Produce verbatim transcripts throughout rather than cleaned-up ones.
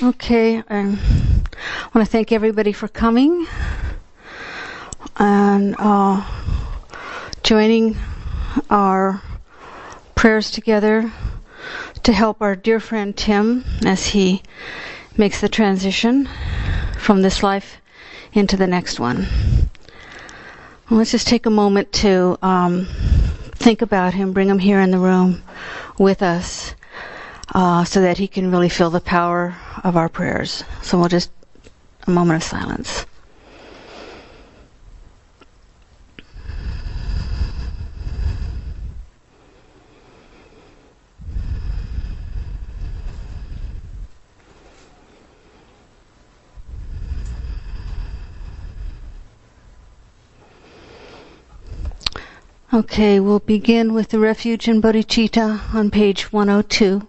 Okay, I want to thank everybody for coming and uh, joining our prayers together to help our dear friend Tim as he makes the transition from this life into the next one. Well, let's just take a moment to um, think about him, bring him here in the room with us. Uh, so that he can really feel the power of our prayers. So we'll just, a moment of silence. Okay, we'll begin with the refuge in bodhicitta on page one oh two.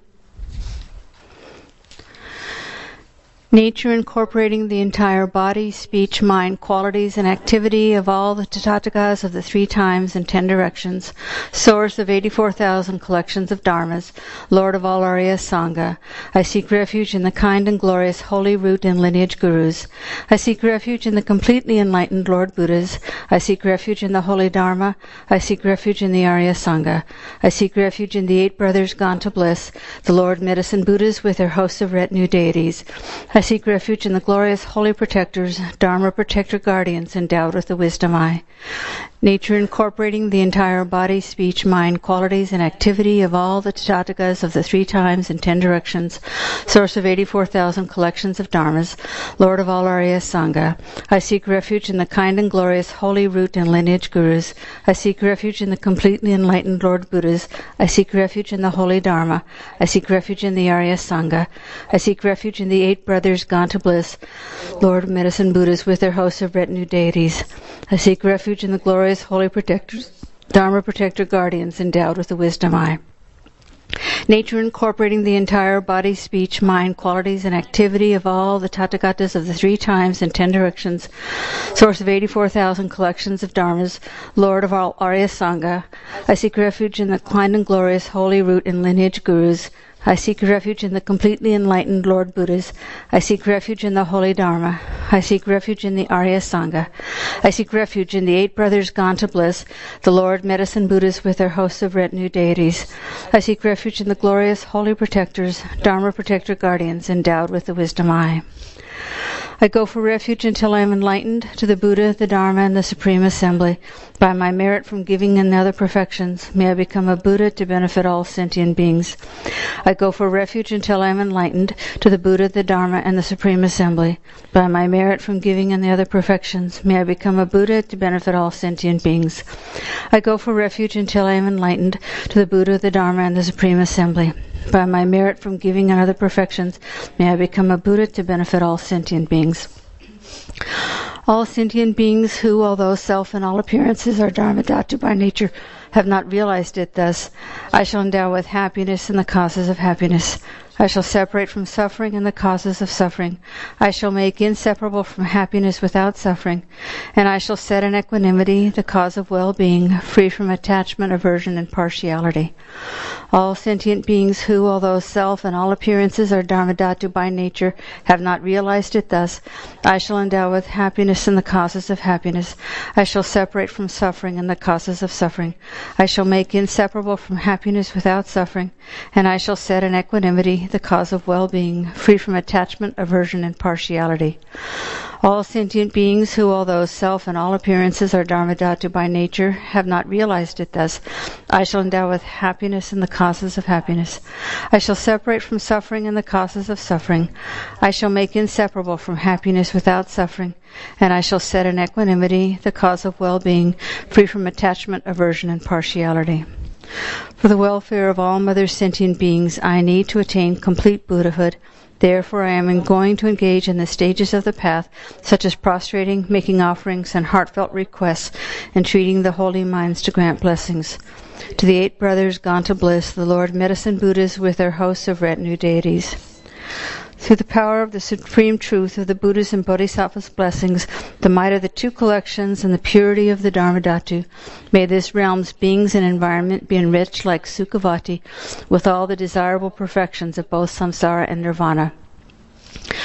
Nature incorporating the entire body, speech, mind, qualities, and activity of all the Tathagatas of the three times and ten directions, source of eighty-four thousand collections of dharmas, Lord of all Arya Sangha. I seek refuge in the kind and glorious holy root and lineage gurus. I seek refuge in the completely enlightened Lord Buddhas. I seek refuge in the holy Dharma. I seek refuge in the Arya Sangha. I seek refuge in the eight brothers gone to bliss, the Lord Medicine Buddhas with their hosts of retinue deities. I seek refuge in the glorious holy protectors, Dharma protector guardians endowed with the wisdom eye. Nature incorporating the entire body, speech, mind, qualities, and activity of all the Tathagatas of the three times and ten directions, source of eighty-four thousand collections of dharmas, Lord of all Arya Sangha. I seek refuge in the kind and glorious holy root and lineage gurus. I seek refuge in the completely enlightened Lord Buddhas. I seek refuge in the holy Dharma. I seek refuge in the Arya Sangha. I seek refuge in the eight brothers gone to bliss, Lord Medicine Buddhas with their hosts of retinue deities. I seek refuge in the glorious holy protectors, Dharma protector guardians endowed with the wisdom eye. Nature incorporating the entire body, speech, mind, qualities, and activity of all the Tathagatas of the three times and ten directions, source of eighty-four thousand collections of dharmas, Lord of all Arya Sangha. I seek refuge in the kind and glorious holy root and lineage gurus. I seek refuge in the completely enlightened Lord Buddhas. I seek refuge in the holy Dharma. I seek refuge in the Arya Sangha. I seek refuge in the eight brothers gone to bliss, the Lord Medicine Buddhas with their hosts of retinue deities. I seek refuge in the glorious holy protectors, Dharma protector guardians endowed with the wisdom eye. I go for refuge until I am enlightened to the Buddha, the Dharma, and the Supreme Assembly. By my merit from giving and other perfections, may I become a Buddha to benefit all sentient beings. I go for refuge until I am enlightened to the Buddha, the Dharma, and the Supreme Assembly. By my merit from giving and the other perfections, may I become a Buddha to benefit all sentient beings. I go for refuge until I am enlightened to the Buddha, the Dharma, and the Supreme Assembly. By my merit from giving and other perfections, may I become a Buddha to benefit all sentient beings. All sentient beings who, although self and all appearances are dharmadhatu by nature, have not realized it thus, I shall endow with happiness in the causes of happiness. I shall separate from suffering and the causes of suffering. I shall make inseparable from happiness without suffering. And I shall set in equanimity the cause of well-being, free from attachment, aversion, and partiality. All sentient beings who, although self and all appearances are dharmadhatu by nature, have not realized it thus, I shall endow with happiness in the causes of happiness. I shall separate from suffering and the causes of suffering. I shall make inseparable from happiness without suffering. And I shall set in equanimity the cause of well-being, free from attachment, aversion, and partiality. All sentient beings who, although self and all appearances are dharmadhatu by nature, have not realized it thus, I shall endow with happiness in the causes of happiness. I shall separate from suffering and the causes of suffering. I shall make inseparable from happiness without suffering. And I shall set in equanimity the cause of well-being, free from attachment, aversion, and partiality. For the welfare of all mother sentient beings, I need to attain complete Buddhahood. Therefore, I am going to engage in the stages of the path, such as prostrating, making offerings, and heartfelt requests, entreating the holy minds to grant blessings. To the eight brothers gone to bliss, the Lord Medicine Buddhas with their hosts of retinue deities. Through the power of the supreme truth of the Buddhas and Bodhisattvas' blessings, the might of the two collections, and the purity of the Dharmadhatu, may this realm's beings and environment be enriched like Sukhavati with all the desirable perfections of both samsara and nirvana.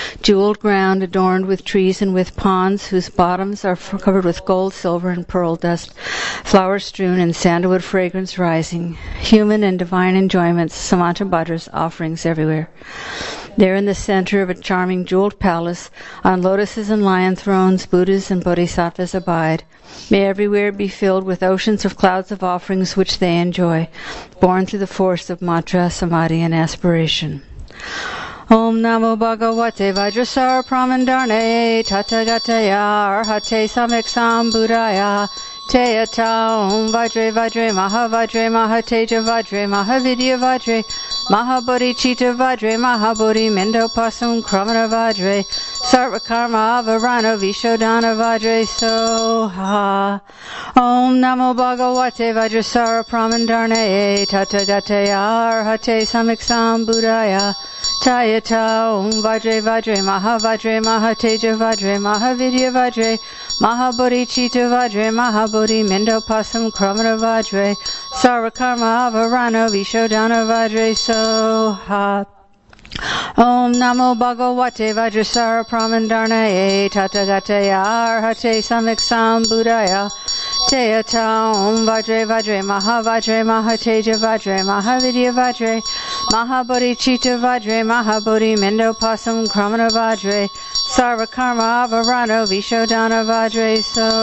jeweled ground adorned with trees and with ponds whose bottoms are covered with gold, silver, and pearl dust, flowers strewn and sandalwood fragrance rising, human and divine enjoyments, Samantabhadra's offerings everywhere. There in the center of a charming jeweled palace, on lotuses and lion thrones, Buddhas and Bodhisattvas abide. May everywhere be filled with oceans of clouds of offerings which they enjoy, born through the force of mantra, samadhi, and aspiration. Om Namo Bhagavate Vajrasara Pramandarne Tathagataya Arhate Samyek Buddhaya Teyata Om Vajre Vajre Mahavajre Mahateja Vajre Mahavidya Vajre Mahabodhicitta Vajre Mahabodhi Mendopasam Kramana Vajre Sarvakarma Avarana Vishodhana Vajre Soha. Om Namo Bhagavate Vajrasara Pramandarne Tathagataya Arhate Samyek Buddhaya Tayata Om Vajre Vajre Mahavajre Mahateja Vajre Mahavidya Vajre Mahabodhicitta Vajre Mahabodhi Mendopasam Kramana Vajre Sarvakarma Avarana Vishodhana Vajre Soha. Om Namo Bhagavate Vajrasara Pramandarne Tathagataya Arhate Samyek Buddhaya Teyata Om Vajre Vajre Mahavajre Mahateja Vajre Mahavidya Vajre Mahabodhicitta Vajre Mahabodhi Mendopasam Kramana Vajre Sarvakarma Avarano Vishodhana Vajre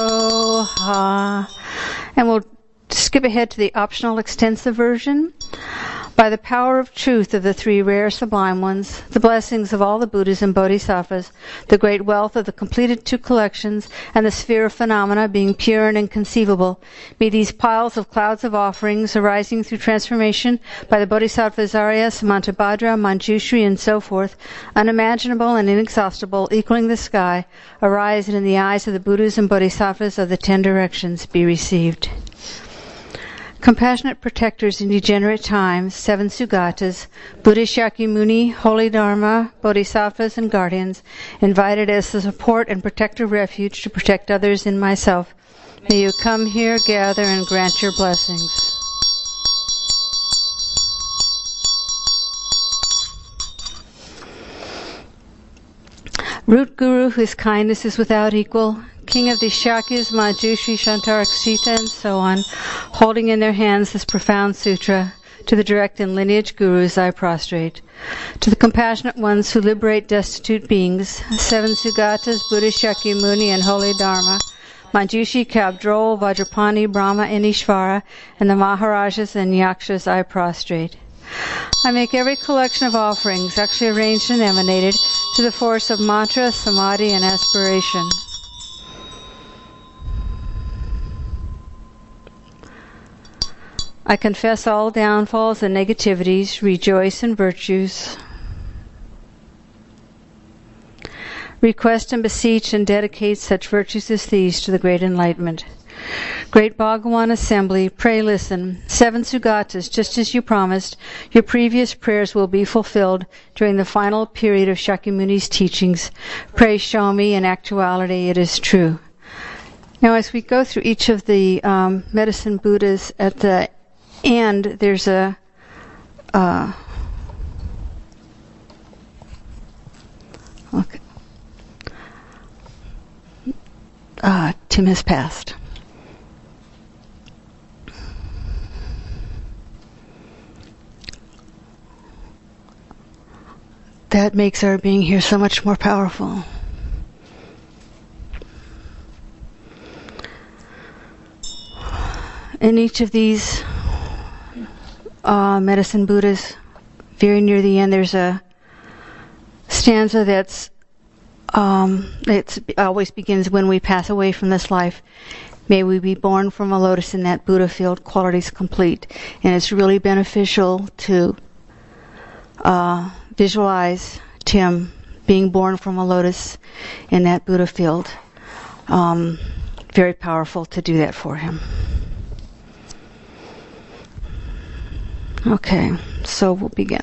Soha. And we'll skip ahead to the optional extensive version. By the power of truth of the three rare sublime ones, the blessings of all the Buddhas and Bodhisattvas, the great wealth of the completed two collections, and the sphere of phenomena being pure and inconceivable, may these piles of clouds of offerings arising through transformation by the Bodhisattvas Arya, Samantabhadra, Manjushri, and so forth, unimaginable and inexhaustible, equaling the sky, arise and in the eyes of the Buddhas and Bodhisattvas of the ten directions be received. Compassionate protectors in degenerate times, seven Sugatas, Buddha Shakyamuni, Holy Dharma, Bodhisattvas, and guardians, invited as the support and protective refuge to protect others and myself. May you come here, gather, and grant your blessings. Root Guru, whose kindness is without equal, King of the Shakyas, Manjushri, Shantarakshita, and so on, holding in their hands this profound sutra, to the direct and lineage gurus I prostrate. To the compassionate ones who liberate destitute beings, seven Sugatas, Buddha Shakyamuni, and Holy Dharma, Manjushri, Kabdrol, Vajrapani, Brahma, and Ishvara, and the Maharajas and Yakshas I prostrate. I make every collection of offerings, actually arranged and emanated, to the force of mantra, samadhi, and aspiration. I confess all downfalls and negativities, rejoice in virtues. Request and beseech and dedicate such virtues as these to the great enlightenment. Great Bhagawan Assembly, pray listen. Seven Sugatas, just as you promised, your previous prayers will be fulfilled during the final period of Shakyamuni's teachings. Pray show me in actuality it is true. Now as we go through each of the um, medicine Buddhas at the end, there's a uh, okay. Uh, Tim has passed. That makes our being here so much more powerful. In each of these uh, medicine Buddhas, very near the end, there's a stanza that's um, it always begins, when we pass away from this life, may we be born from a lotus in that Buddha field, qualities complete. And it's really beneficial to uh, visualize Tim being born from a lotus in that Buddha field. Um, very powerful to do that for him. Okay, so we'll begin.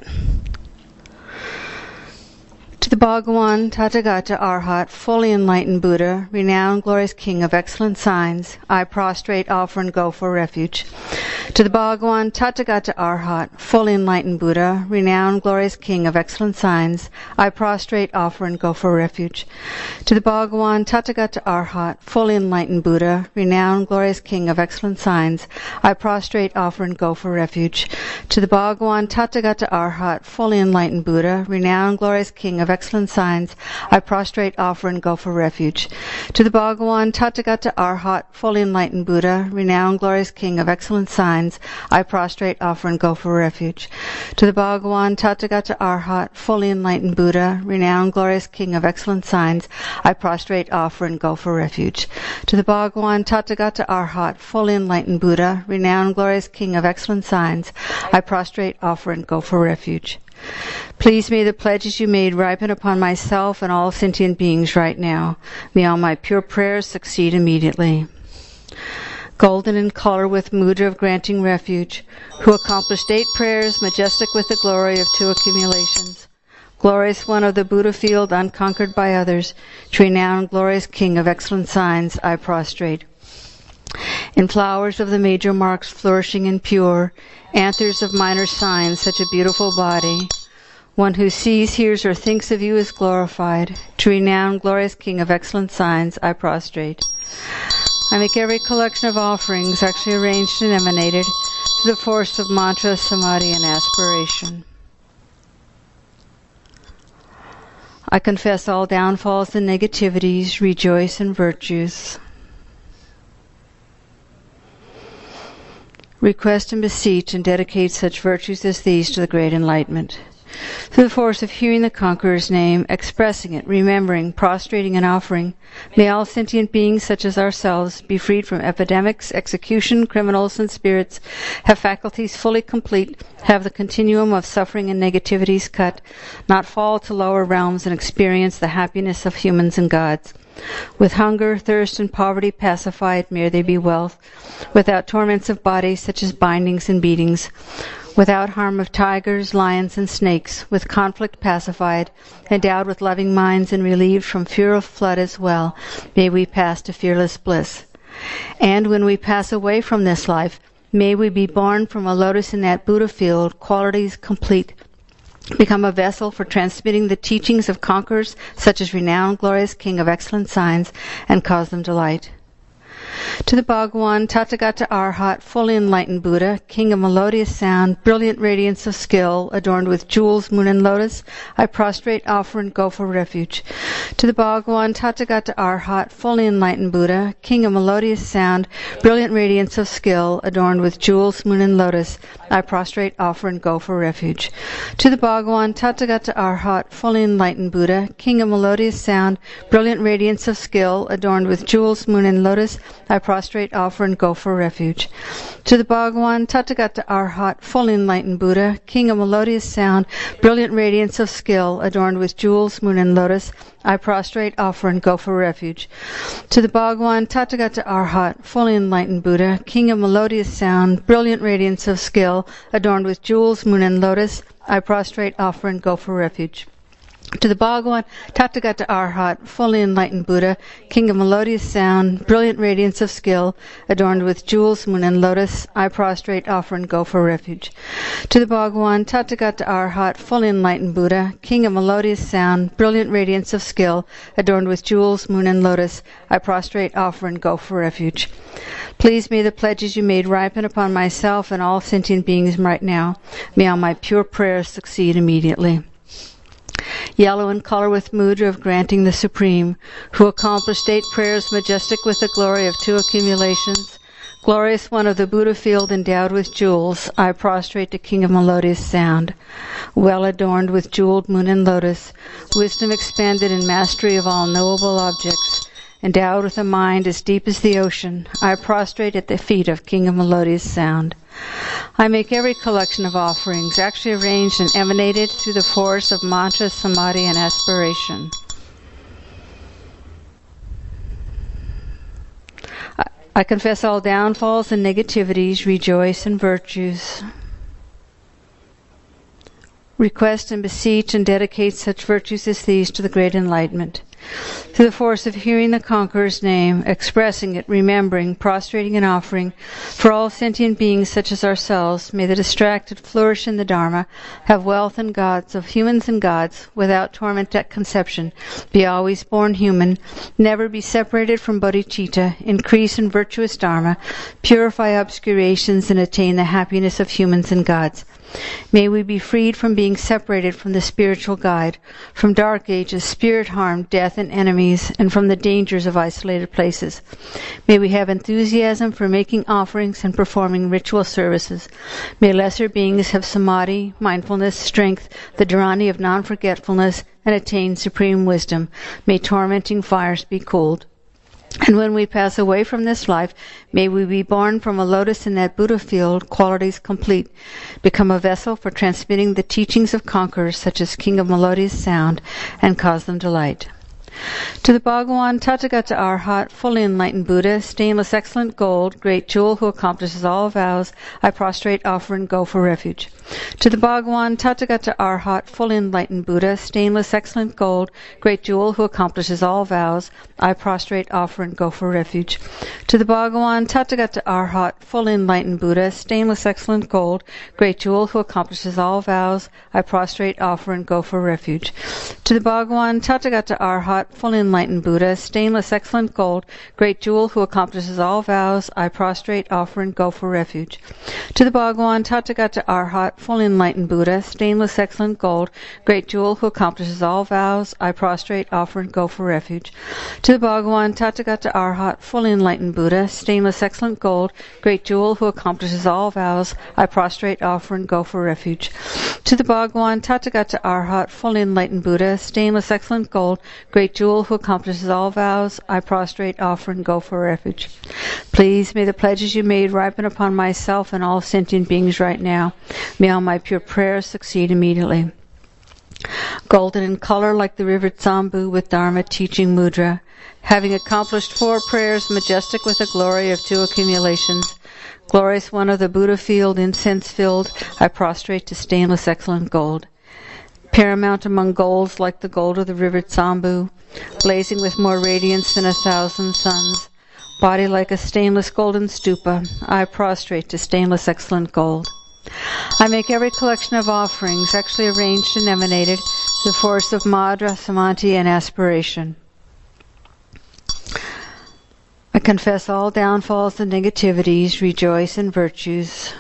To the Bhagawan Tathagata Arhat, fully enlightened Buddha, renowned glorious King of excellent signs, I prostrate, offer, and go for refuge. To the Bhagawan Tathagata Arhat, fully enlightened Buddha, renowned, glorious King of excellent signs, I prostrate, offer, and go for refuge. To the Bhagawan Tathagata Arhat, fully enlightened Buddha, renowned, glorious King of excellent signs, I prostrate, offer, and go for refuge. To the Bhagawan Tathagata Arhat, fully enlightened Buddha, renowned, glorious King of excellent signs, I prostrate, offer, and go for refuge. To the Bhagawan Tathagata Arhat, fully enlightened Buddha, renowned, glorious King of excellent signs, I prostrate, offer, and go for refuge. To the Bhagawan Tathagata Arhat, fully enlightened Buddha, renowned, glorious King of excellent signs, I prostrate, offer, and go for refuge. To the Bhagawan Tathagata Arhat, fully enlightened Buddha, renowned, glorious King of excellent signs, I prostrate, offer, and go for refuge. Please may the pledges you made ripen upon myself and all sentient beings right now. May all my pure prayers succeed immediately. Golden in color with mudra of granting refuge, who accomplished eight prayers, majestic with the glory of two accumulations. Glorious one of the Buddha field, unconquered by others, to renowned, glorious King of excellent signs, I prostrate. In flowers of the major marks flourishing and pure, anthers of minor signs, such a beautiful body, one who sees, hears, or thinks of you is glorified. To renowned, glorious King of excellent signs, I prostrate. I make every collection of offerings actually arranged and emanated to the force of mantra, samadhi, and aspiration. I confess all downfalls and negativities, rejoice in virtues. Request and beseech and dedicate such virtues as these to the great enlightenment. Through the force of hearing the Conqueror's name, expressing it, remembering, prostrating, and offering, may all sentient beings such as ourselves be freed from epidemics, execution, criminals, and spirits, have faculties fully complete, have the continuum of suffering and negativities cut, not fall to lower realms, and experience the happiness of humans and gods. With hunger, thirst, and poverty pacified, may they be wealth, without torments of bodies such as bindings and beatings, without harm of tigers, lions, and snakes, with conflict pacified, endowed with loving minds and relieved from fear of flood as well, may we pass to fearless bliss. And when we pass away from this life, may we be born from a lotus in that Buddha field, qualities complete, become a vessel for transmitting the teachings of conquerors, such as renowned, glorious King of excellent signs, and cause them delight. To the Bhagawan Tathagata Arhat, fully enlightened Buddha, King of melodious sound, brilliant radiance of skill, adorned with jewels, moon, and lotus, I prostrate, offer, and go for refuge. To the Bhagawan Tathagata Arhat, fully enlightened Buddha, King of melodious sound, brilliant radiance of skill, adorned with jewels, moon, and lotus, I prostrate, offer, and go for refuge. To the Bhagawan Tathagata Arhat, fully enlightened Buddha, King of melodious sound, brilliant radiance of skill, adorned with jewels, moon, and lotus, I prostrate, offer, and go for refuge. To the Bhagawan Tathagata Arhat, fully enlightened Buddha, King of melodious sound, brilliant radiance of skill, adorned with jewels, moon, and lotus, I prostrate, offer, and go for refuge. To the Bhagawan Tathagata Arhat, fully enlightened Buddha, King of melodious sound, brilliant radiance of skill, adorned with jewels, moon, and lotus, I prostrate, offer, and go for refuge. To the Bhagawan Tathagata Arhat, fully enlightened Buddha, King of melodious sound, brilliant radiance of skill, adorned with jewels, moon, and lotus, I prostrate, offer, and go for refuge. To the Bhagawan Tathagata Arhat, fully enlightened Buddha, King of melodious sound, brilliant radiance of skill, adorned with jewels, moon, and lotus, I prostrate, offer, and go for refuge. Please may the pledges you made ripen upon myself and all sentient beings right now. May all my pure prayers succeed immediately. Yellow in color with mudra of granting the Supreme, who accomplished eight prayers majestic with the glory of two accumulations, glorious one of the Buddha field endowed with jewels, I prostrate to King of melodious sound, well adorned with jeweled moon and lotus, wisdom expanded in mastery of all knowable objects, endowed with a mind as deep as the ocean, I prostrate at the feet of King of melodious sound. I make every collection of offerings actually arranged and emanated through the force of mantra, samadhi, and aspiration. I, I confess all downfalls and negativities, rejoice in virtues. Request and beseech and dedicate such virtues as these to the great enlightenment. Through the force of hearing the Conqueror's name, expressing it, remembering, prostrating and offering, for all sentient beings such as ourselves, may the distracted flourish in the Dharma, have wealth and gods of humans and gods, without torment at conception, be always born human, never be separated from bodhicitta, increase in virtuous Dharma, purify obscurations, and attain the happiness of humans and gods. May we be freed from being separated from the spiritual guide, from dark ages, spirit harm, death, and enemies, and from the dangers of isolated places. May we have enthusiasm for making offerings and performing ritual services. May lesser beings have samadhi, mindfulness, strength, the dharani of non-forgetfulness, and attain supreme wisdom. May tormenting fires be cooled. And when we pass away from this life, may we be born from a lotus in that Buddha field, qualities complete, become a vessel for transmitting the teachings of conquerors such as King of Melodious Sound, and cause them delight. To the Bhagawan Tathagata Arhat, fully enlightened Buddha, stainless excellent gold, great jewel who accomplishes all vows, I prostrate, offer, and go for refuge. To the Bhagawan Tathagata Arhat, fully enlightened Buddha, stainless excellent gold, great jewel who accomplishes all vows, I prostrate, offer, and go for refuge. To the Bhagawan Tathagata Arhat, fully enlightened Buddha, stainless excellent gold, great jewel who accomplishes all vows, I prostrate, offer, and go for refuge. To the Bhagawan Tathagata Arhat, fully enlightened Buddha, stainless excellent gold, great jewel who accomplishes all vows, I prostrate, offer, and go for refuge. To the Bhagawan Tathagata Arhat, fully enlightened Buddha, stainless excellent gold, great jewel who accomplishes all vows, I prostrate, offer, and go for refuge. To the Bhagawan Tathagata Arhat, fully enlightened Buddha, stainless excellent gold, great jewel who accomplishes all vows, I prostrate, offer, and go for refuge. To the Bhagawan Tathagata Arhat, fully enlightened Buddha, stainless excellent gold, great jewel who accomplishes all vows, I prostrate, offer, and go for refuge. Please, may the pledges you made ripen upon myself and all sentient beings right now. May all my pure prayers succeed immediately. Golden in color like the river Tsambu with Dharma teaching mudra, having accomplished four prayers, majestic with the glory of two accumulations, glorious one of the Buddha field, incense filled, I prostrate to stainless excellent gold. Paramount among golds like the gold of the river Tsambu, blazing with more radiance than a thousand suns, body like a stainless golden stupa, I prostrate to stainless excellent gold. I make every collection of offerings actually arranged and emanated through the force of madra, samadhi, and aspiration. I confess all downfalls and negativities, rejoice in virtues.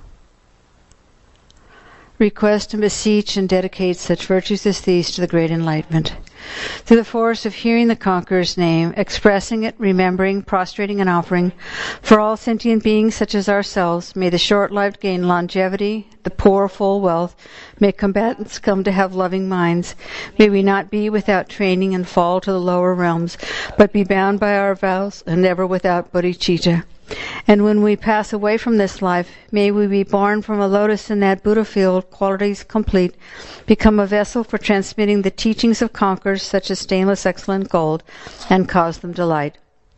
Request and beseech and dedicate such virtues as these to the great enlightenment. Through the force of hearing the Conqueror's name, expressing it, remembering, prostrating, and offering, for all sentient beings such as ourselves, may the short-lived gain longevity, the poor full wealth, may combatants come to have loving minds, may we not be without training and fall to the lower realms, but be bound by our vows and never without bodhicitta. And when we pass away from this life, may we be born from a lotus in that Buddha field, qualities complete, become a vessel for transmitting the teachings of conquerors such as stainless excellent gold, and cause them delight.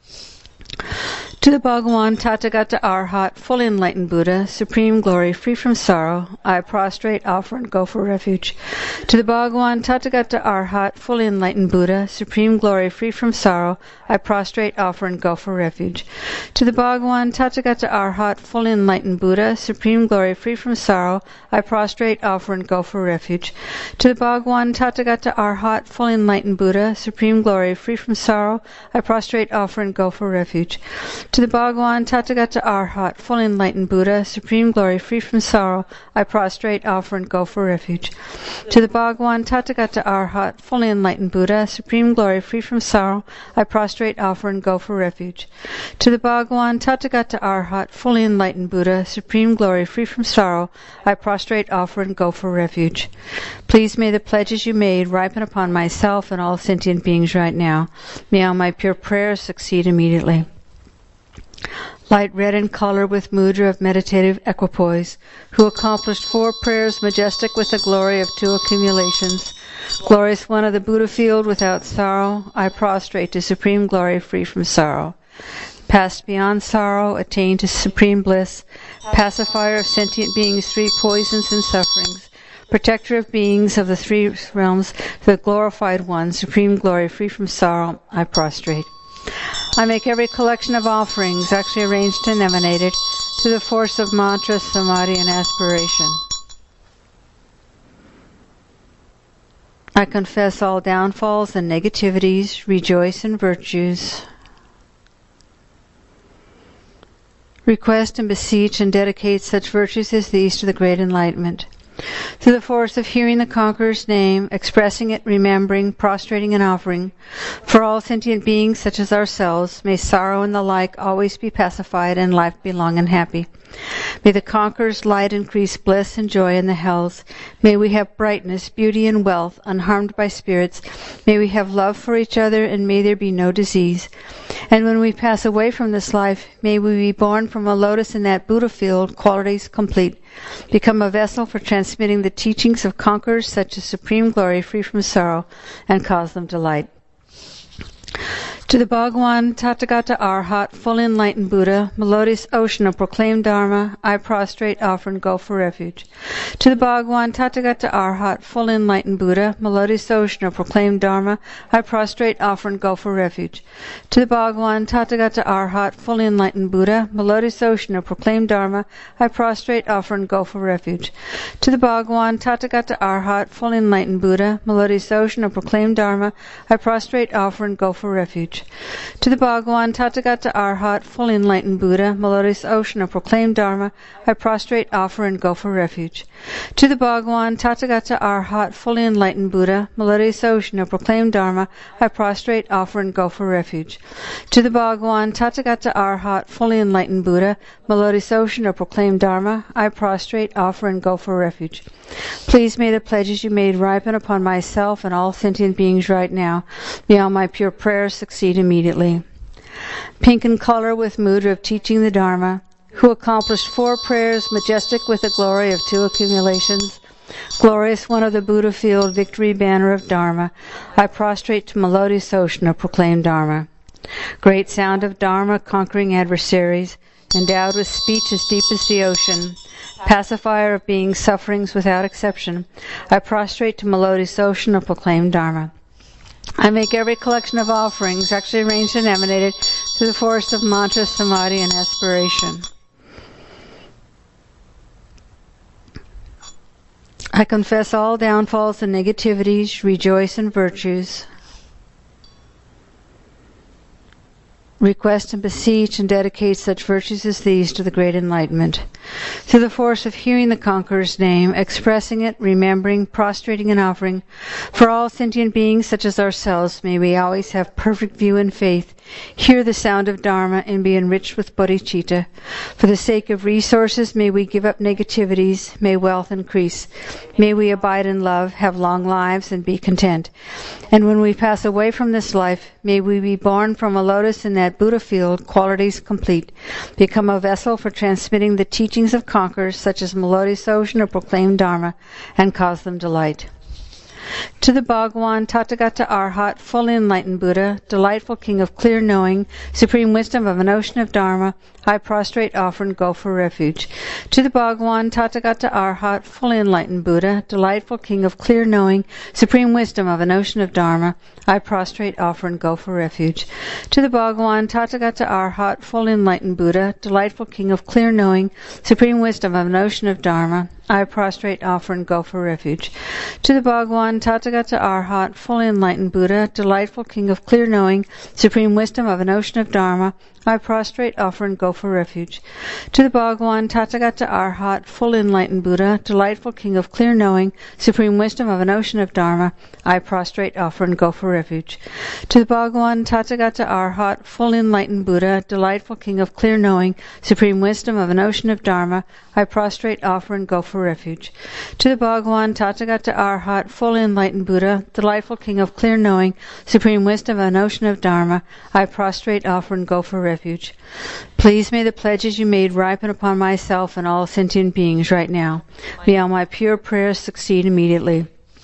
To the Bhagawan Tathagata Arhat, fully enlightened Buddha, supreme glory, free from sorrow, I prostrate, offer, and go for refuge. To the Bhagawan Tathagata Arhat, fully enlightened Buddha, supreme glory, free from sorrow, I prostrate, offer, and go for refuge. To the Bhagawan Tathagata Arhat, fully enlightened Buddha, supreme glory, free from sorrow, I prostrate, offer, and go for refuge. To the Bhagawan Tathagata Arhat, fully enlightened Buddha, supreme glory, free from sorrow, I prostrate, offer, and go for refuge. To the Bhagawan Tathagata Arhat, fully enlightened Buddha, supreme glory, free from sorrow, I prostrate, offer, and go for refuge. To the Bhagawan Tathagata Arhat, fully enlightened Buddha, supreme glory, free from sorrow, I prostrate, offer, and go for refuge. To the Bhagawan Tathagata Arhat, fully enlightened Buddha, supreme glory, free from sorrow, I prostrate, offer, and go for refuge. Please may the pledges you made ripen upon myself and all sentient beings right now. May all my pure prayers succeed immediately. Light red in color with mudra of meditative equipoise, who accomplished four prayers majestic with the glory of two accumulations, glorious one of the Buddha field without sorrow, I prostrate to supreme glory free from sorrow. Passed beyond sorrow, attained to supreme bliss, pacifier of sentient beings, three poisons and sufferings, protector of beings of the three realms, the glorified one, supreme glory, free from sorrow, I prostrate. I make every collection of offerings, actually arranged and emanated, through the force of mantra, samadhi, and aspiration. I confess all downfalls and negativities, rejoice in virtues. Request and beseech and dedicate such virtues as these to the great enlightenment. Through the force of hearing the Conqueror's name, expressing it, remembering, prostrating, and offering, for all sentient beings such as ourselves, may sorrow and the like always be pacified and life be long and happy. May the Conqueror's light increase bliss and joy in the hells. May we have brightness, beauty, and wealth, unharmed by spirits. May we have love for each other, and may there be no disease. And when we pass away from this life, may we be born from a lotus in that Buddha field, qualities complete. Become a vessel for transmitting the teachings of conquerors such as supreme glory, free from sorrow, and cause them delight. To the Bhagwan Tathagata Arhat, fully enlightened Buddha, melodious ocean of proclaimed Dharma, I prostrate, offer, and go for refuge. To the Bhagwan Tathagata Arhat, fully enlightened Buddha, melodious ocean of proclaimed Dharma, I prostrate, offer, and go for refuge. To the Bhagwan Tathagata Arhat, fully enlightened Buddha, melodious ocean of proclaimed Dharma, I prostrate, offer, and go for refuge. To the Bhagwan Tathagata Arhat, fully enlightened Buddha, melodious ocean of proclaimed Dharma, I prostrate, offer, and go for refuge. To the Bhagwan Tathagata Arhat, fully enlightened Buddha, melodious ocean of proclaimed Dharma, I prostrate, offer, and go for refuge. To the Bhagwan Tathagata Arhat, fully enlightened Buddha, melodious ocean of proclaimed Dharma, I prostrate, offer, and go for refuge. To the Bhagwan Tathagata Arhat, fully enlightened Buddha, melodious ocean of proclaimed Dharma, I prostrate, offer, and go for refuge. Please may the pledges you made ripen upon myself and all sentient beings right now. May all my pure prayers succeed immediately. Pink in color with mudra of teaching the Dharma, who accomplished four prayers majestic with the glory of two accumulations, glorious one of the Buddha field, victory banner of Dharma, I prostrate to melodious ocean of proclaimed Dharma. Great sound of Dharma conquering adversaries, endowed with speech as deep as the ocean, pacifier of beings' sufferings without exception, I prostrate to melodious ocean of proclaimed Dharma. I make every collection of offerings, actually arranged and emanated, through the force of mantra, samadhi, and aspiration. I confess all downfalls and negativities, rejoice in virtues. Request and beseech and dedicate such virtues as these to the great enlightenment. Through the force of hearing the Conqueror's name, expressing it, remembering, prostrating, and offering, for all sentient beings such as ourselves, may we always have perfect view and faith, hear the sound of Dharma, and be enriched with bodhicitta. For the sake of resources, may we give up negativities, may wealth increase. May we abide in love, have long lives, and be content. And when we pass away from this life, may we be born from a lotus in that Buddha field, qualities complete, become a vessel for transmitting the teachings of conquerors such as melodious ocean of proclaimed Dharma, and cause them delight. To the Bhagwan Tathagata Arhat, fully enlightened Buddha, delightful King of clear knowing, supreme wisdom of an ocean of Dharma, I prostrate, offer, and go for refuge. To the Bhagwan Tathagata Arhat, fully enlightened Buddha, delightful King of clear knowing, supreme wisdom of an ocean of Dharma, I prostrate, offer, and go for refuge. To the Bhagwan Tathagata Arhat, fully enlightened Buddha, delightful King of clear knowing, supreme wisdom of an ocean of Dharma, I prostrate, offer, and go for refuge. To the Bhagwan Tathagata Arhat, fully enlightened Buddha, delightful King of clear knowing, supreme wisdom of an ocean of Dharma, I prostrate, offer, and go for refuge. To the Bhagwan Tathagata Arhat, fully enlightened Buddha, delightful King of clear knowing, supreme wisdom of an ocean of Dharma, I prostrate, offer, and go for refuge. To the Bhagwan Tathagata Arhat, fully enlightened Buddha, delightful King of clear knowing, supreme wisdom of an ocean of Dharma, I prostrate, offer, and go for refuge. To the Bhagwan Tathagata Arhat, fully enlightened Buddha, delightful King of clear knowing, supreme wisdom of an ocean of Dharma, I prostrate, offer, and go for refuge. Refuge. Please may the pledges you made ripen upon myself and all sentient beings right now. May all my pure prayers succeed immediately.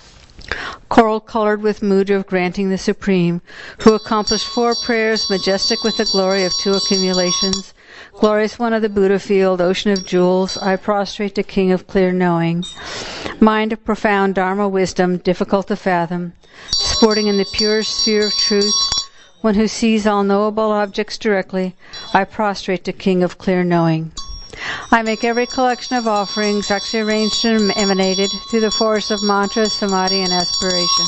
Coral colored with mudra of granting the Supreme, who accomplished four prayers majestic with the glory of two accumulations. Glorious one of the Buddha field, ocean of jewels, I prostrate to King of clear knowing. Mind of profound Dharma wisdom, difficult to fathom, sporting in the pure sphere of truth, one who sees all knowable objects directly, I prostrate to King of clear knowing. I make every collection of offerings actually arranged and emanated through the force of mantra, samadhi, and aspiration.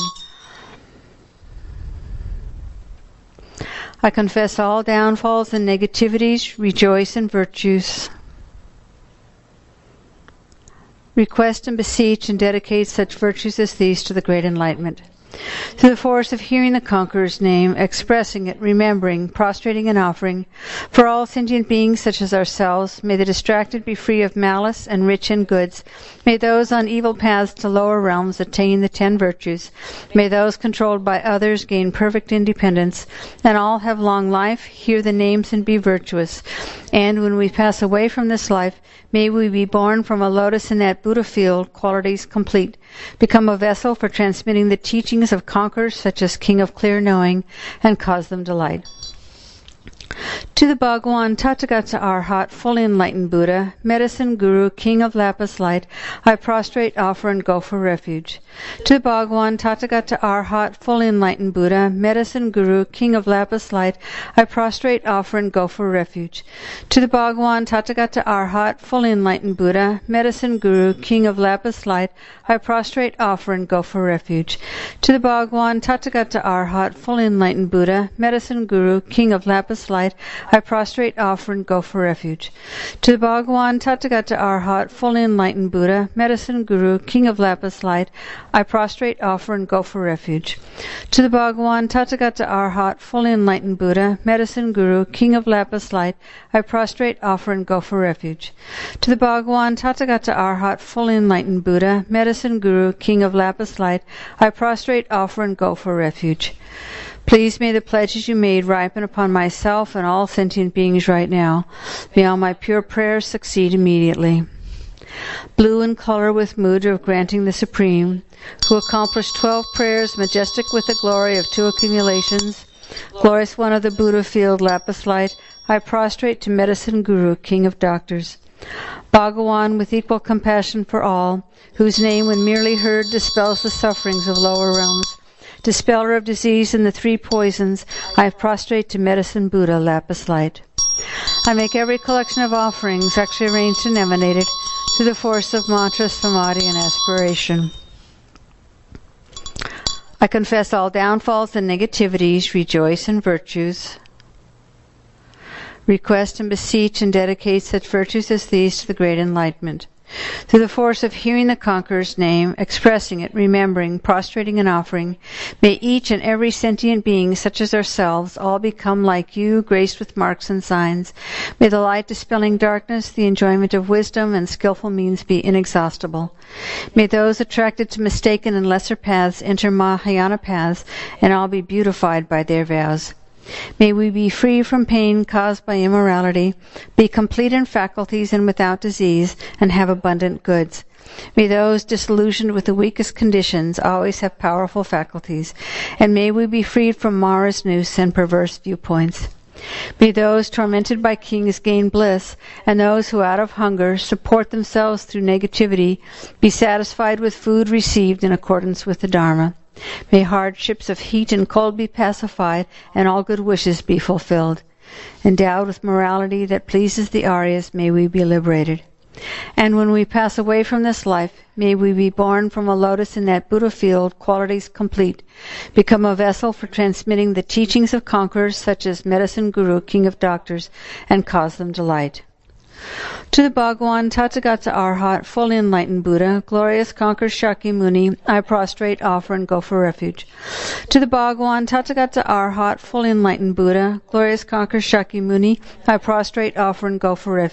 I confess all downfalls and negativities, rejoice in virtues. Request and beseech and dedicate such virtues as these to the great enlightenment. Through the force of hearing the Conqueror's name, expressing it, remembering, prostrating and offering, for all sentient beings such as ourselves, may the distracted be free of malice and rich in goods. May those on evil paths to lower realms attain the ten virtues. May those controlled by others gain perfect independence, and all have long life, hear the names and be virtuous. And when we pass away from this life, may we be born from a lotus in that Buddha field, qualities complete, become a vessel for transmitting the teachings of conquerors such as King of Clear Knowing, and cause them delight. To the Bhagwan Tathagata Arhat, fully enlightened Buddha, medicine guru, king of lapis light, I prostrate, offer, and go for refuge. To the Bhagwan Tathagata Arhat, fully enlightened Buddha, medicine guru, king of lapis light, I prostrate, offer, and go for refuge. To the Bhagwan Tathagata Arhat, fully enlightened Buddha, medicine guru, king of lapis light, I prostrate, offer, and go for refuge. To the Bhagwan Tathagata Arhat, fully enlightened Buddha, medicine guru, king of lapis light, I prostrate, offer, and go for refuge. To the Bhagwan Tathagata Arhat, fully enlightened Buddha, medicine guru, king of lapis light, I prostrate, offer, and go for refuge. To the Bhagwan Tathagata Arhat, fully enlightened Buddha, medicine guru, king of lapis light, I prostrate, offer, and go for refuge. To the Bhagwan Tathagata Arhat, fully enlightened Buddha, medicine guru, king of lapis light, I prostrate, offer, and go for refuge. Please may the pledges you made ripen upon myself and all sentient beings right now. May all my pure prayers succeed immediately. Blue in color with mudra of granting the Supreme, who accomplished twelve prayers majestic with the glory of two accumulations, glorious one of the Buddha field, lapis light, I prostrate to medicine guru, king of doctors. Bhagawan with equal compassion for all, whose name when merely heard dispels the sufferings of lower realms. Dispeller of disease and the three poisons, I prostrate to medicine Buddha, lapis light. I make every collection of offerings actually arranged and emanated through the force of mantra, samadhi, and aspiration. I confess all downfalls and negativities, rejoice in virtues. Request and beseech and dedicate such virtues as these to the great enlightenment. Through the force of hearing the Conqueror's name, expressing it, remembering, prostrating, and offering, may each and every sentient being, such as ourselves, all become like you, graced with marks and signs. May the light dispelling darkness, the enjoyment of wisdom, and skillful means be inexhaustible. May those attracted to mistaken and lesser paths enter Mahayana paths, and all be beautified by their vows. May we be free from pain caused by immorality, be complete in faculties and without disease, and have abundant goods. May those disillusioned with the weakest conditions always have powerful faculties, and may we be freed from Mara's noose and perverse viewpoints. May those tormented by kings gain bliss, and those who out of hunger support themselves through negativity be satisfied with food received in accordance with the Dharma. May hardships of heat and cold be pacified, and all good wishes be fulfilled. Endowed with morality that pleases the Aryas, may we be liberated. And when we pass away from this life, may we be born from a lotus in that Buddha field, qualities complete, become a vessel for transmitting the teachings of conquerors such as medicine guru, king of doctors, and cause them delight. To the Bhagwan Tathagata Arhat, fully enlightened Buddha, glorious conqueror Shakyamuni, I prostrate, offer, and go for refuge. To the Bhagwan Tathagata Arhat, fully enlightened Buddha, glorious conqueror Shakyamuni, I prostrate, offer, and go for refuge.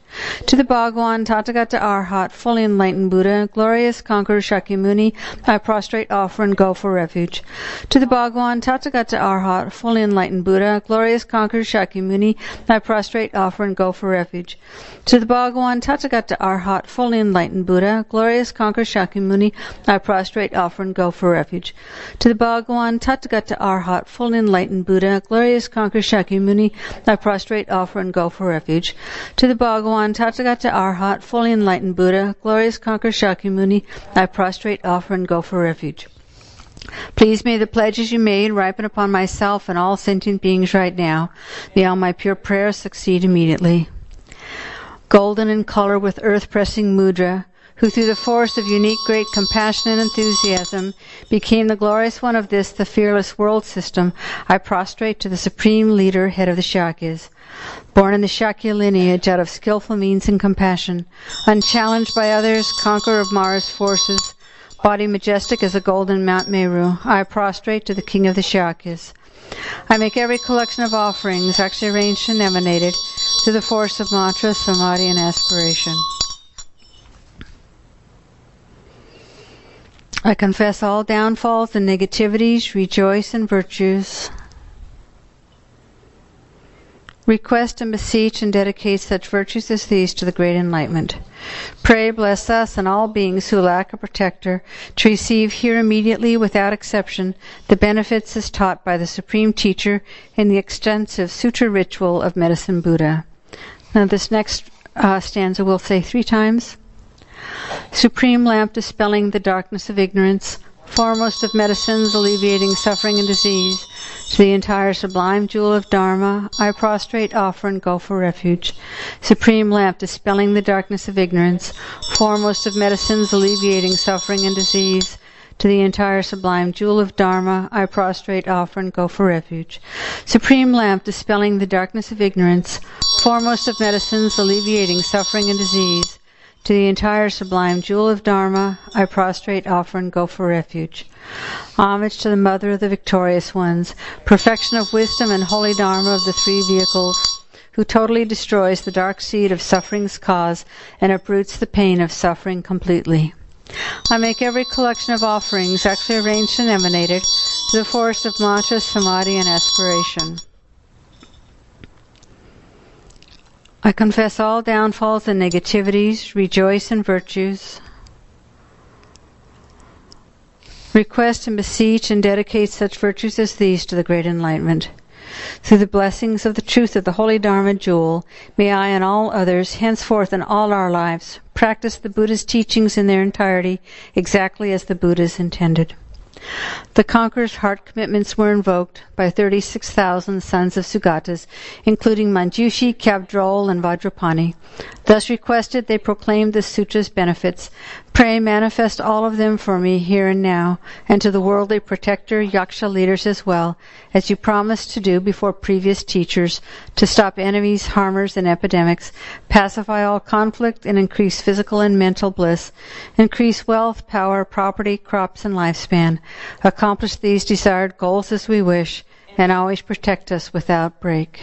To the Bhagwan, Tathagata Arhat, fully enlightened Buddha, glorious conqueror Shakyamuni, I prostrate, offer, and go for refuge. To the Bhagwan, Tathagata Arhat, fully enlightened Buddha, glorious conqueror Shakyamuni, I prostrate, offer, and go for refuge. To the Bhagwan, Tathagata Arhat, fully enlightened Buddha, glorious conqueror Shakyamuni, I prostrate, offer, and go for refuge. To the Bhagwan, Tathagata Arhat, fully enlightened Buddha, glorious conqueror Shakyamuni, I prostrate, offer, and go for refuge. To the Bhagwan, Tathagata Arhat, fully enlightened Buddha, glorious conqueror Shakyamuni, I prostrate, offer, and go for refuge. Please may the pledges you made ripen upon myself and all sentient beings right now. May all my pure prayers succeed immediately. Golden in color with earth-pressing mudra, who through the force of unique great compassion and enthusiasm became the glorious one of this, the fearless world system, I prostrate to the supreme leader, head of the Shakyas. Born in the Shakya lineage out of skillful means and compassion, unchallenged by others, conqueror of Mara's forces, body majestic as a golden Mount Meru, I prostrate to the king of the Shakyas. I make every collection of offerings, actually arranged and emanated, through the force of mantra, samadhi, and aspiration. I confess all downfalls and negativities, rejoice in virtues. Request and beseech and dedicate such virtues as these to the great enlightenment. Pray, bless us and all beings who lack a protector to receive here immediately, without exception, the benefits as taught by the Supreme Teacher in the extensive sutra ritual of Medicine Buddha. Now this next uh, stanza we'll say three times. Supreme lamp dispelling the darkness of ignorance, foremost of medicines alleviating suffering and disease, to the entire sublime jewel of Dharma, I prostrate, offer, and go for refuge. Supreme lamp dispelling the darkness of ignorance, foremost of medicines alleviating suffering and disease, to the entire sublime jewel of Dharma, I prostrate, offer, and go for refuge. Supreme lamp dispelling the darkness of ignorance, foremost of medicines alleviating suffering and disease, to the entire sublime jewel of Dharma, I prostrate, offer, and go for refuge. Homage to the Mother of the Victorious Ones, perfection of wisdom and holy Dharma of the three vehicles, who totally destroys the dark seed of suffering's cause and uproots the pain of suffering completely. I make every collection of offerings, actually arranged and emanated, to the force of mantra, samadhi, and aspiration. I confess all downfalls and negativities, rejoice in virtues. Request and beseech and dedicate such virtues as these to the great enlightenment. Through the blessings of the truth of the Holy Dharma jewel, may I and all others, henceforth in all our lives, practice the Buddha's teachings in their entirety, exactly as the Buddha's intended. The conqueror's heart commitments were invoked by thirty-six thousand sons of Sugatas, including Manjushri, Kabdrol, and Vajrapani. Thus requested, they proclaimed the sutra's benefits. Pray manifest all of them for me here and now, and to the worldly protector, yaksha leaders as well, as you promised to do before previous teachers, to stop enemies, harmers, and epidemics, pacify all conflict, and increase physical and mental bliss, increase wealth, power, property, crops, and lifespan, accomplish these desired goals as we wish, and always protect us without break.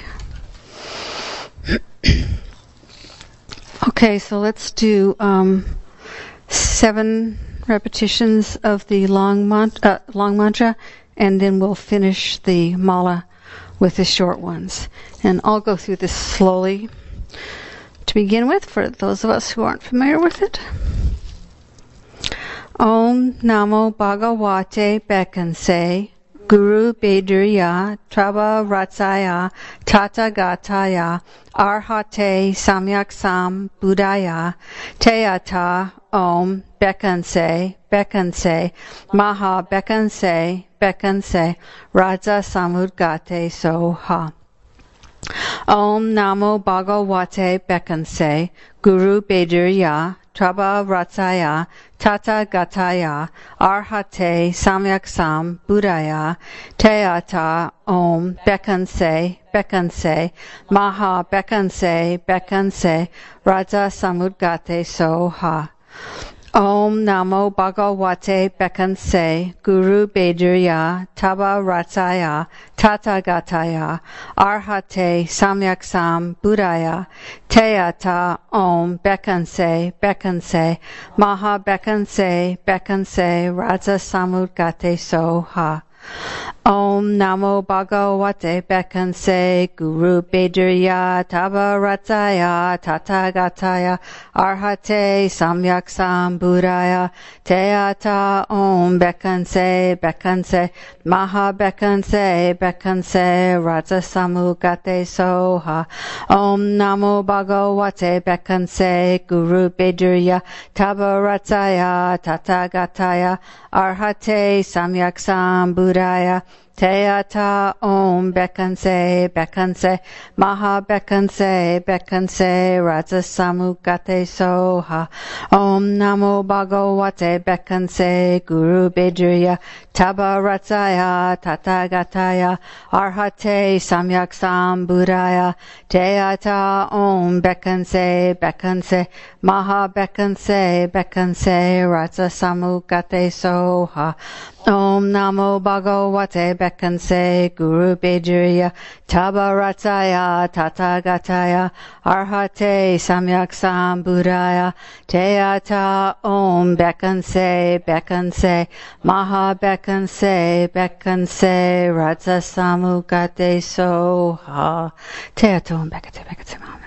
Okay, so let's do um, seven repetitions of the long, mant- uh, long mantra, and then we'll finish the mala with the short ones. And I'll go through this slowly to begin with, for those of us who aren't familiar with it. Om Namo Bhagavate Bekanse Guru Bedurya Traba Ratsaya Tathagataya Arhate Samyak Sam Buddhaya Teata Om Bekanse Bekanse Maha Bekanse Bekanse Raja Samudgate Soha. Om Namo Bhagavate Bekanse Guru Bedurya Traba Ratsaya Tathagataya Arhate Samyak Sam Buddhaya Teata Om Bekanse Bekanse Maha Bekanse Bekanse Raja Samudgate Soha. Om Namo Bhagavate Bekanse Guru Bedurya Taba Ratsaya Tathagataya Arhate Samyaksam Buddhaya Teata Om Bekanse Bekanse Maha Bekanse Bekanse Raja Samudgate Soha. Om Namo Bhagavate Bekanse Guru Bedurya Taba Ratsaya Tathagataya Arhate Samyaksam Buddhaya Teata Om Bekanse Bekanse Maha Bekanse Bekanse Raja Samugate Soha. Om Namo Bhagavate Bekanse Guru Bedurya Taba Ratsaya Tathagataya Arhate Samyaksam Buddhaya Teata Om Bekanse Bekanse Maha Bekanse Bekanse Raja Samugate Soha. Om Namo Bhagavate Bekanse Guru Bedurya Taba Ratsaya Tathagataya Arhate Samyaksam Buddhaya Teata Om Bekanse Bekanse Maha Bekanse Bekanse Raja Samugate Soha. Om Namo Bhagavate Bekanse Guru Bedurya Taba Ratsaya Tathagataya Arhate Samyaksam Buddhaya Teata Om Bekanse Bekanse Maha Bekanse Bekanse Raja Samugate Soha. Teata Om Bekanse Bekanse Maha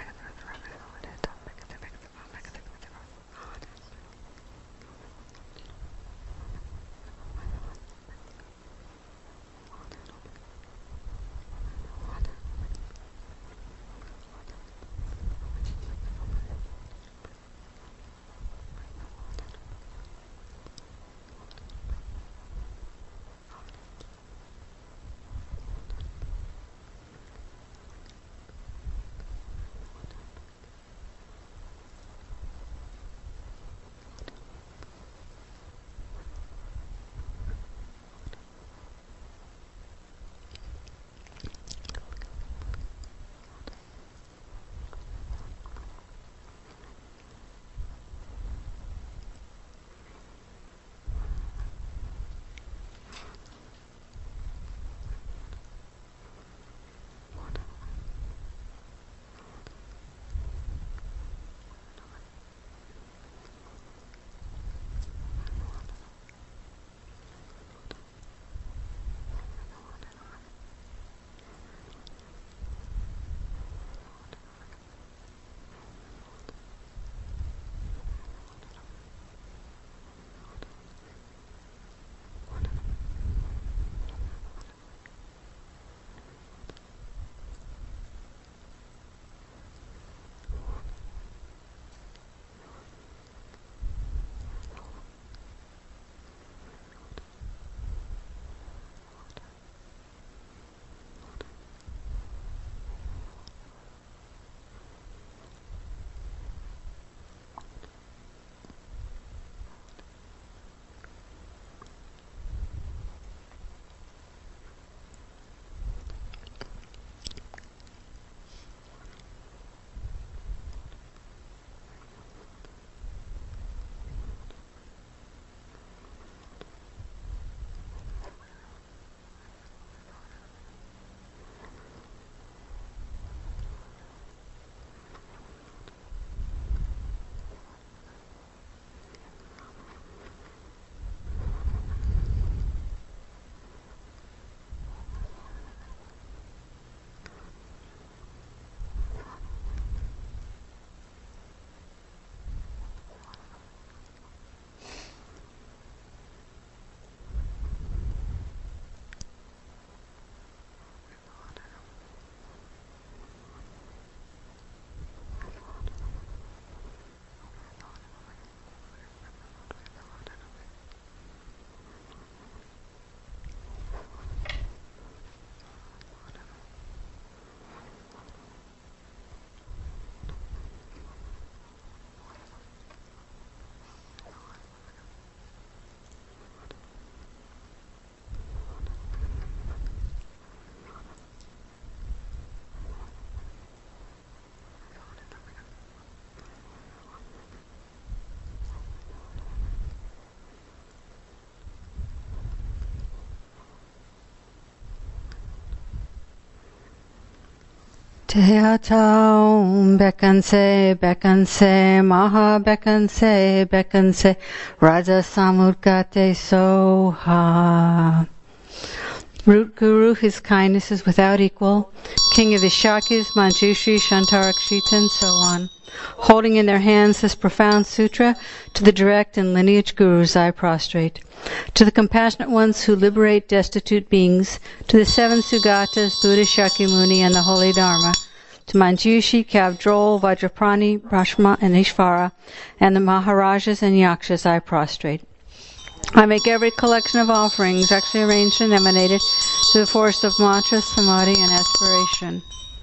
Seata Om Bekanse Bekanse Maha Bekanse Bekanse Raja Samudgate Soha. Root Guru, his kindness is without equal. King of the Shakyas, Manjushri, Shantarakshita, and so on. Holding in their hands this profound sutra, to the direct and lineage gurus I prostrate. To the compassionate ones who liberate destitute beings, to the seven Sugatas, Buddha Shakyamuni, and the Holy Dharma, to Manjushri, Kavdrol, Vajraprani, Brahma, and Ishvara, and the Maharajas and Yakshas I prostrate. I make every collection of offerings actually arranged and emanated through the force of mantra, samadhi, and aspiration.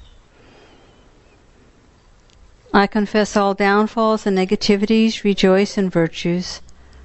I confess all downfalls and negativities, rejoice in virtues.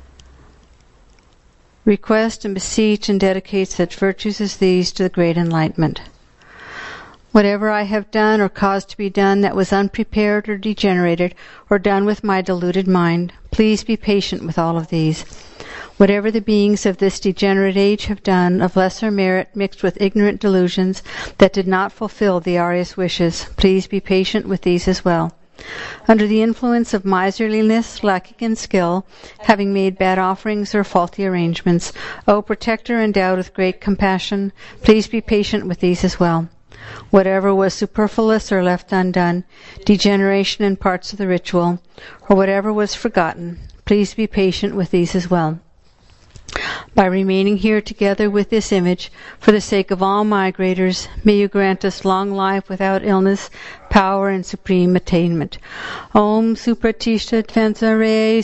Request and beseech and dedicate such virtues as these to the great enlightenment. Whatever I have done or caused to be done that was unprepared or degenerated or done with my deluded mind, please be patient with all of these. Whatever the beings of this degenerate age have done of lesser merit mixed with ignorant delusions that did not fulfill the Arya's wishes, please be patient with these as well. Under the influence of miserliness, lacking in skill, having made bad offerings or faulty arrangements, O Protector endowed with great compassion, please be patient with these as well. Whatever was superfluous or left undone, degeneration in parts of the ritual, or whatever was forgotten, please be patient with these as well. By remaining here together with this image, for the sake of all migrators, may you grant us long life without illness, power, and supreme attainment. Om Supratishta Dvansare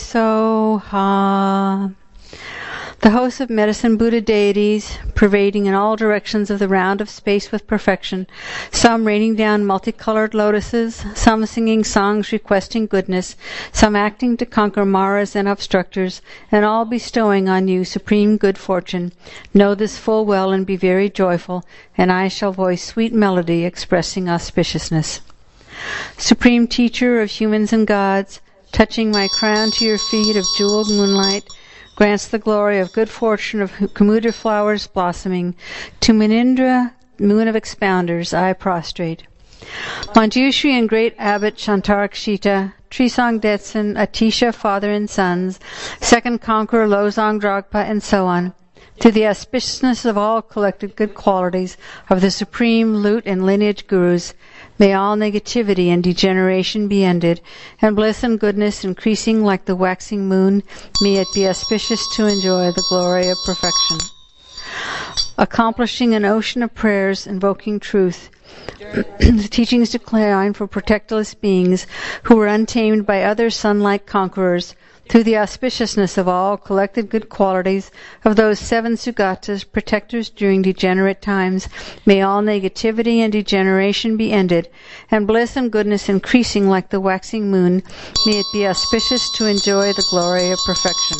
Soha. The hosts of medicine Buddha deities, pervading in all directions of the round of space with perfection, some raining down multicolored lotuses, some singing songs requesting goodness, some acting to conquer maras and obstructors, and all bestowing on you supreme good fortune, know this full well and be very joyful, and I shall voice sweet melody expressing auspiciousness. Supreme Teacher of humans and gods, touching my crown to your feet of jeweled moonlight, grants the glory of good fortune of Kumuda flowers blossoming. To Munindra, moon of expounders, I prostrate. Manjushri and great abbot Shantarakshita, Trisong Detsen, Atisha, father and sons, second conqueror Losang Dragpa, and so on. To the auspiciousness of all collected good qualities of the supreme lute and lineage gurus, may all negativity and degeneration be ended, and bliss and goodness increasing like the waxing moon, may it be auspicious to enjoy the glory of perfection. Accomplishing an ocean of prayers, invoking truth, the teachings decline for protectless beings who were untamed by other sun-like conquerors, through the auspiciousness of all collected good qualities of those seven Sugatas, protectors during degenerate times, may all negativity and degeneration be ended, and bliss and goodness increasing like the waxing moon, may it be auspicious to enjoy the glory of perfection.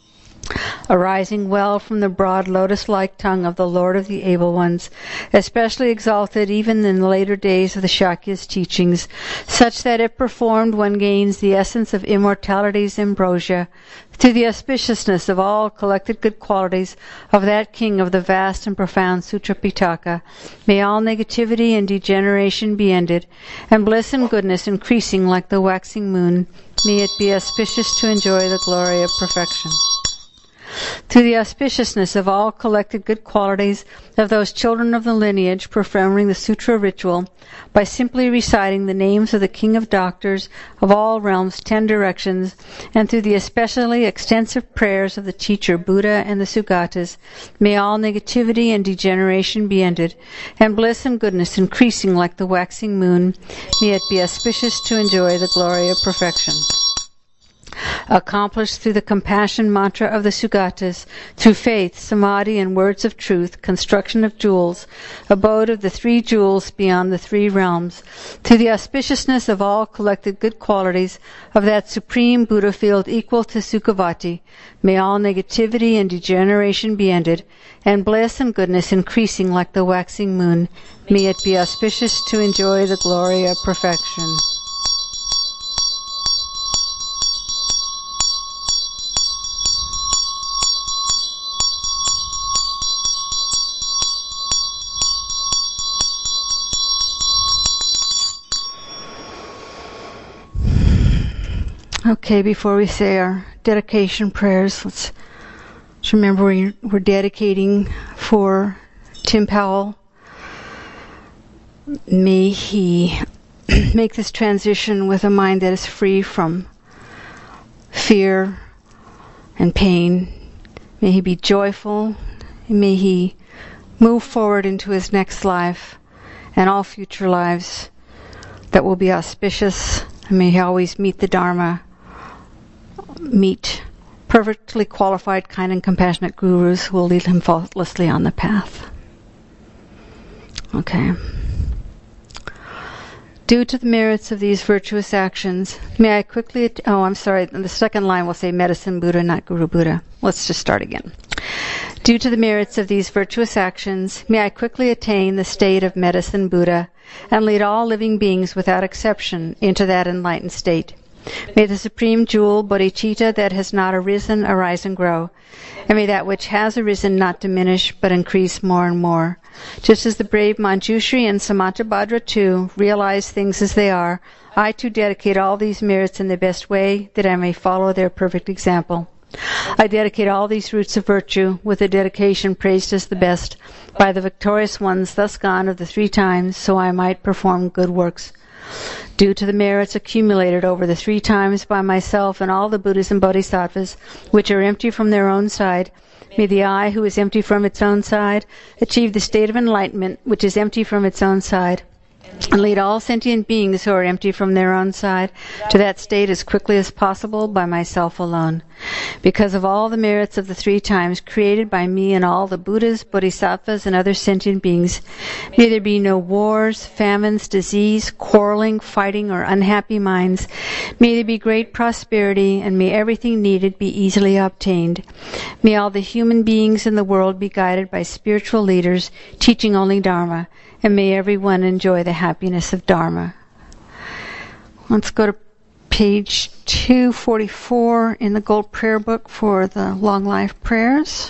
Arising well from the broad lotus-like tongue of the Lord of the Able Ones, especially exalted even in the later days of the Shakya's teachings, such that if performed one gains the essence of immortality's ambrosia, through the auspiciousness of all collected good qualities of that king of the vast and profound Sutra Pitaka, may all negativity and degeneration be ended, and bliss and goodness increasing like the waxing moon, may it be auspicious to enjoy the glory of perfection. Through the auspiciousness of all collected good qualities of those children of the lineage performing the sutra ritual, by simply reciting the names of the King of Doctors of all realms, ten directions, and through the especially extensive prayers of the teacher Buddha and the Sugatas, may all negativity and degeneration be ended, and bliss and goodness increasing like the waxing moon, may it be auspicious to enjoy the glory of perfection. Accomplished through the compassion mantra of the Sugatas, through faith, samadhi, and words of truth, construction of jewels, abode of the three jewels beyond the three realms, through the auspiciousness of all collected good qualities of that supreme Buddha field equal to Sukhavati, may all negativity and degeneration be ended, and bliss and goodness increasing like the waxing moon, may it be auspicious to enjoy the glory of perfection. Okay, before we say our dedication prayers, let's just remember we're, we're dedicating for Tim Powell. May he make this transition with a mind that is free from fear and pain. May he be joyful. May he move forward into his next life and all future lives that will be auspicious. And may he always meet the Dharma, meet perfectly qualified, kind, and compassionate gurus who will lead him faultlessly on the path. Okay. Due to the merits of these virtuous actions, may I quickly... At- oh, I'm sorry. The second line will say Medicine Buddha, not Guru Buddha. Let's just start again. Due to the merits of these virtuous actions, may I quickly attain the state of Medicine Buddha and lead all living beings without exception into that enlightened state. May the supreme jewel, bodhicitta, that has not arisen, arise and grow. And may that which has arisen not diminish, but increase more and more. Just as the brave Manjushri and Samantabhadra too realize things as they are, I too dedicate all these merits in the best way, that I may follow their perfect example. I dedicate all these roots of virtue with a dedication praised as the best by the victorious ones thus gone of the three times, so I might perform good works. Due to the merits accumulated over the three times by myself and all the Buddhas and Bodhisattvas, which are empty from their own side, may the I, who is empty from its own side, achieve the state of enlightenment, which is empty from its own side, and lead all sentient beings who are empty from their own side to that state as quickly as possible by myself alone. Because of all the merits of the three times created by me and all the Buddhas, Bodhisattvas, and other sentient beings, may there be no wars, famines, disease, quarreling, fighting, or unhappy minds. May there be great prosperity, and may everything needed be easily obtained. May all the human beings in the world be guided by spiritual leaders teaching only Dharma, and may everyone enjoy the happiness of Dharma. Let's go to page two forty-four in the Gold Prayer Book for the Long Life Prayers.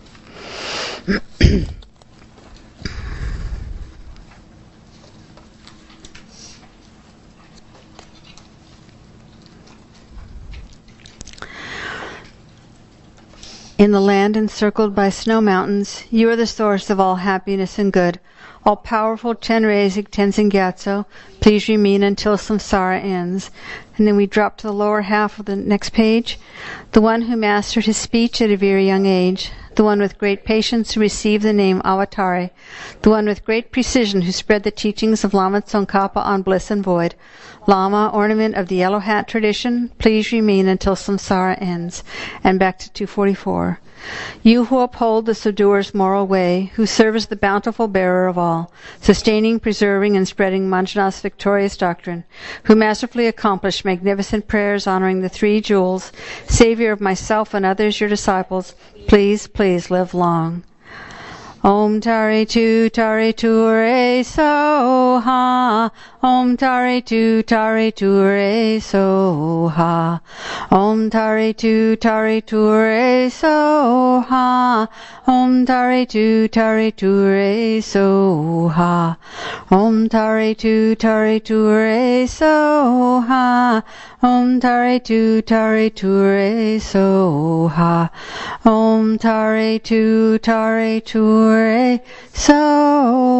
In the land encircled by snow mountains, you are the source of all happiness and good. All-powerful Chenrezig Tenzin Gyatso, please remain until samsara ends. And then we drop to the lower half of the next page. The one who mastered his speech at a very young age. The one with great patience who received the name Avatare. The one with great precision who spread the teachings of Lama Tsongkhapa on bliss and void. Lama, ornament of the yellow hat tradition, please remain until samsara ends. And back to two forty-four. You who uphold the Sudoer's moral way, who serve as the bountiful bearer of all, sustaining, preserving, and spreading Manjunath's victorious doctrine, who masterfully accomplish magnificent prayers honoring the three jewels, savior of myself and others, your disciples, please, please live long. Om Tare Tu Tare Tu Re So Ha. Om Tare Tu Tare Tu Re So Ha. Om Tare Tu Tare Tu Re So Ha. Om Tare Tu Tare Tu Re So Ha. Om Tare Tu Tare Tu Re So Ha. Om Tare Tu Tare Tu Re So Ha. Om Tare Tu Tare Tu Re So